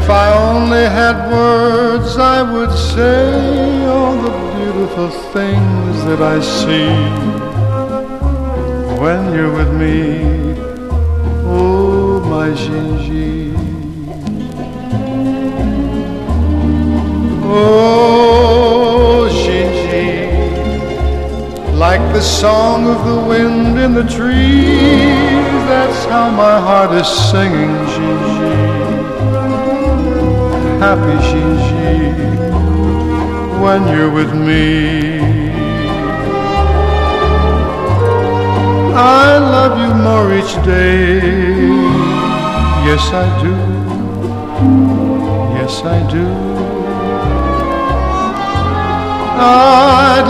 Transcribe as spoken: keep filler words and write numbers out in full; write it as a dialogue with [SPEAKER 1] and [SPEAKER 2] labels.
[SPEAKER 1] If I only had words, I would say all the beautiful things that I see when you're with me. Oh, my Gigi. Oh, Gigi, like the song of the wind in the trees, that's how my heart is singing, Gigi. Happy Gigi, when you're with me. I love you more each day. Yes, I do. Yes, I do. I'd